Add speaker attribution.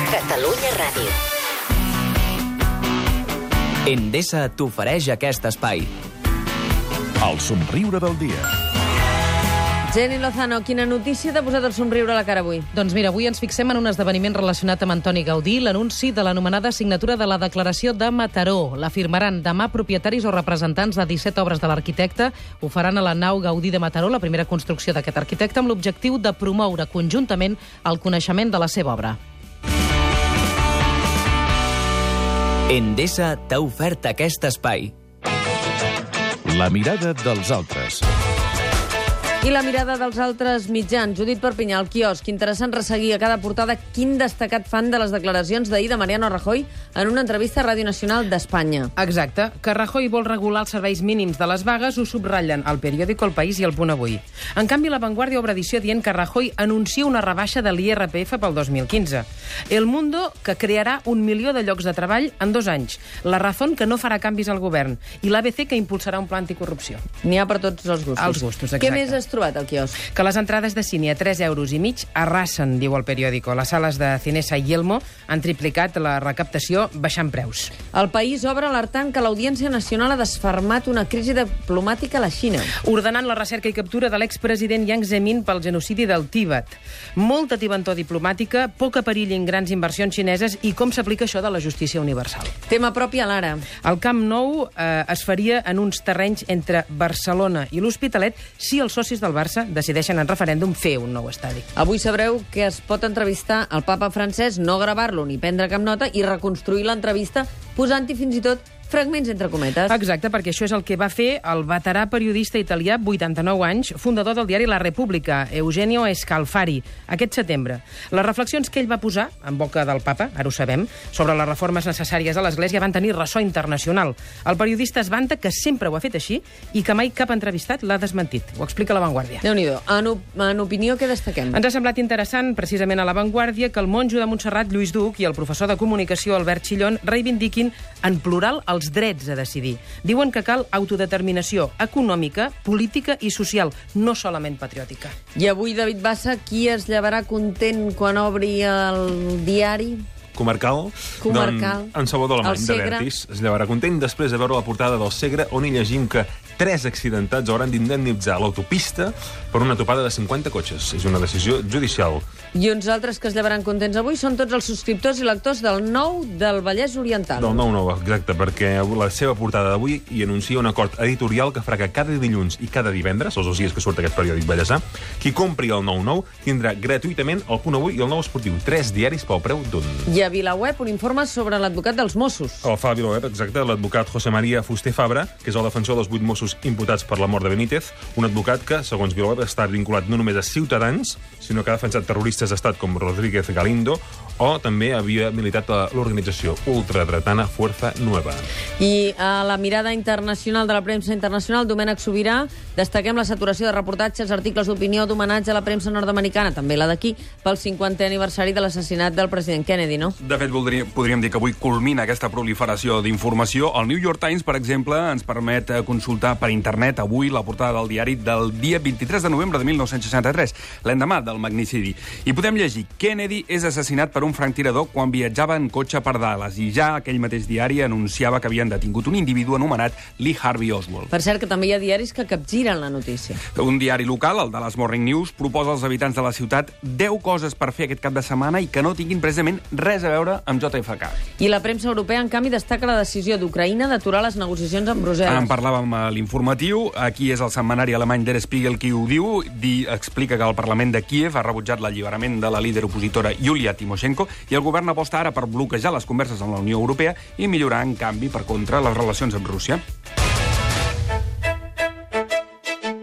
Speaker 1: Catalunya Ràdio.
Speaker 2: Endesa t'ofereix aquest espai.
Speaker 3: El somriure del dia.
Speaker 4: Jenny Lozano, quina notícia t'ha posat el somriure a la cara avui?
Speaker 5: Doncs mira, avui ens fixem en un esdeveniment relacionat amb Antoni Gaudí, l'anunci de l'anomenada signatura de la Declaració de Mataró. La firmaran demà propietaris o representants de 17 obres de l'arquitecte. Ho faran a la nau Gaudí de Mataró, la primera construcció d'aquest arquitecte, amb l'objectiu de promoure conjuntament el coneixement de la seva obra.
Speaker 2: Endesa t'ha ofert aquest espai.
Speaker 3: La mirada dels altres.
Speaker 4: I la mirada dels altres mitjans. Judit Perpinyà, el quiosc. Interessant resseguir a cada portada quin destacat fan de les declaracions d'ahir de Mariano Rajoy en una entrevista a Ràdio Nacional d'Espanya.
Speaker 5: Exacte. Que Rajoy vol regular els serveis mínims de les vagues ho subratllen El Periódico, El País i El Punt Avui. En canvi, La Vanguardia obre edició dient que Rajoy anuncia una rebaixa de l'IRPF pel 2015. El Mundo, que crearà 1 milió de llocs de treball en 2 anys. La Razón, que no farà canvis al govern. I l'ABC, que impulsarà un pla anticorrupció.
Speaker 4: N'hi ha per tots els gustos.
Speaker 5: Els gustos, exacte.
Speaker 4: Què més has trobat al quiosc?
Speaker 5: Que les entrades de cine a 3,5 € arrasen, diu El Periódico. Les sales de Cinesa i Yelmo han triplicat la recaptació baixant preus.
Speaker 4: El País obre alertant que l'Audiència Nacional ha desfermat una crisi diplomàtica a la Xina.
Speaker 5: Ordenant la recerca i captura de l'expresident Jiang Zemin pel genocidi del Tíbet. Molta tibantor diplomàtica, poca perill en grans inversions xineses i com s'aplica això de la justícia universal.
Speaker 4: Tema propi a l'Ara.
Speaker 5: El Camp Nou es faria en uns terrenys entre Barcelona i l'Hospitalet si els socis del Barça decideixen en referèndum fer un nou estadi.
Speaker 4: Avui sabreu que es pot entrevistar el papa francès, no gravar-lo ni prendre cap nota i reconstruir l'entrevista posant-hi fins i tot fragments entre cometes.
Speaker 5: Exacte, perquè això és el que va fer el veterà periodista italià, 89 anys, fundador del diari La República, Eugenio Scalfari, aquest setembre. Les reflexions que ell va posar en boca del papa, ara ho sabem, sobre les reformes necessàries a l'Església van tenir ressò internacional. El periodista es vanta que sempre ho ha fet així i que mai cap entrevistat l'ha desmentit. Ho explica La Vanguardia.
Speaker 4: Déu-n'hi-do. En opinió, què destaquem?
Speaker 5: Ens ha semblat interessant, precisament a La Vanguardia, que el monjo de Montserrat, Lluís Duc, i el professor de comunicació, Albert Chillón, reivindiquin en plural els drets a decidir. Diuen que cal autodeterminació econòmica, política i social, no solament patriòtica.
Speaker 4: I avui, David Bassa, qui es llevarà content quan obri el diari?
Speaker 6: Comarcal.
Speaker 4: Comarcal.
Speaker 6: En Salvador Alemany, de Vertis, es llevarà content després de veure la portada del Segre, on hi llegim que 3 accidentats hauran d'indemnitzar l'autopista per una topada de 50 cotxes. És una decisió judicial.
Speaker 4: I uns altres que es llevaran contents avui són tots els subscriptors i lectors del Nou del Vallès Oriental.
Speaker 6: Del 9-9, exacte, perquè la seva portada d'avui hi anuncia un acord editorial que farà que cada dilluns i cada divendres, els 2 dies que surt aquest periòdic vallèsà, qui compri el 9-9 tindrà gratuïtament el Punt Avui i el Nou Esportiu. 3 diaris pel preu d'un.
Speaker 4: I a VilaWeb un informe sobre l'advocat dels Mossos.
Speaker 6: El fa a VilaWeb, exacte, l'advocat José María Fuster Fabra, que és el defensor dels 8 Mossos imputats per la mort de Benítez, un advocat que, segons VilaWeb, està vinculat no només a Ciutadans, sinó que ha defensat terroristes d'estat com Rodríguez Galindo, o també havia militat a l'organització ultradretana Fuerza Nueva.
Speaker 4: I a la mirada internacional de la premsa internacional, Domènec Sobirà, destaquem la saturació de reportatges, articles d'opinió, d'homenatge a la premsa nord-americana, també la d'aquí, pel 50è aniversari de l'assassinat del president Kennedy, no?
Speaker 7: De fet, podríem dir que avui culmina aquesta proliferació d'informació. El New York Times, per exemple, ens permet consultar per internet avui la portada del diari del dia 23 de novembre de 1963, l'endemà del magnicidi. I podem llegir: Kennedy és assassinat per un franctirador quan viatjava en cotxe per Dallas, i ja aquell mateix diari anunciava que havien detingut un individu anomenat Lee Harvey Oswald.
Speaker 4: Per cert, que també hi ha diaris que capgiren la notícia.
Speaker 7: Un diari local, el Dallas Morning News, proposa als habitants de la ciutat 10 coses per fer aquest cap de setmana i que no tinguin precisament res a veure amb JFK.
Speaker 4: I la premsa europea, en canvi, destaca la decisió d'Ucraïna d'aturar les negociacions amb Brussel·les.
Speaker 7: En parlàvem a l'informatiu. Aquí és el setmanari alemany Der Spiegel qui ho diu. Explica que el Parlament de Kíev ha rebutjat l'alliberament de la líder opositora Yulia Tymoshenko i el govern aposta ara per bloquejar les converses amb la Unió Europea i millorar, en canvi, per contra, les relacions amb Rússia.